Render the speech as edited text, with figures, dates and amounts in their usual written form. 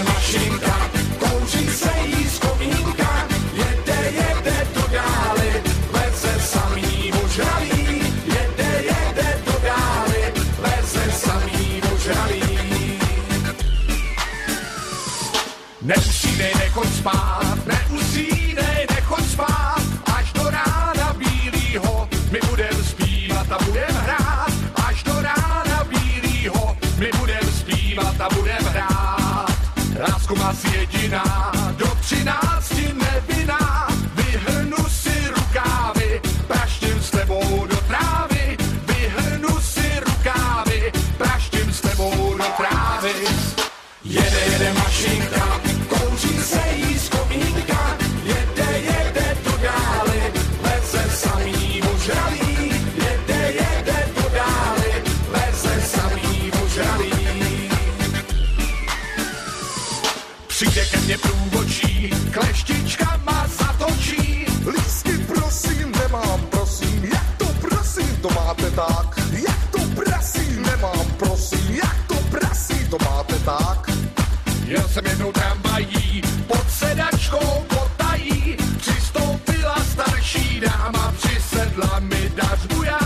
jede mašinka, kouří se jí z komínka, jede do dály, veze samý ožralý, jede do dály, veze samý ožralý. Neusínej, nechoď spát, neusínej, nechoď spát, až do rána bílýho my budem zpívat a budem hrát, až do rána bílýho my budem zpívat a budem hrát. Lásku má si jediná, do 13 nevinná, vyhrnu si rukávy, praštím s tebou do trávy, vyhrnu si rukávy, praštím s tebou do trávy. Jede mašinka, kouří se jí z komínka, jede do dály, veze samý ožralý, jede do dály, veze samý ožralý. Přijde ke mně průvočí, kleštička ma zatočí. Lístky prosím, nemám, prosím, jak to prosím, to máte tak. Jak to prosím, nemám, prosím, jak to prosím, to máte tak. Jel jsem jednou tramvají, pod sedačkou potají, přistoupila starší dáma, přisedla mi dařbuja,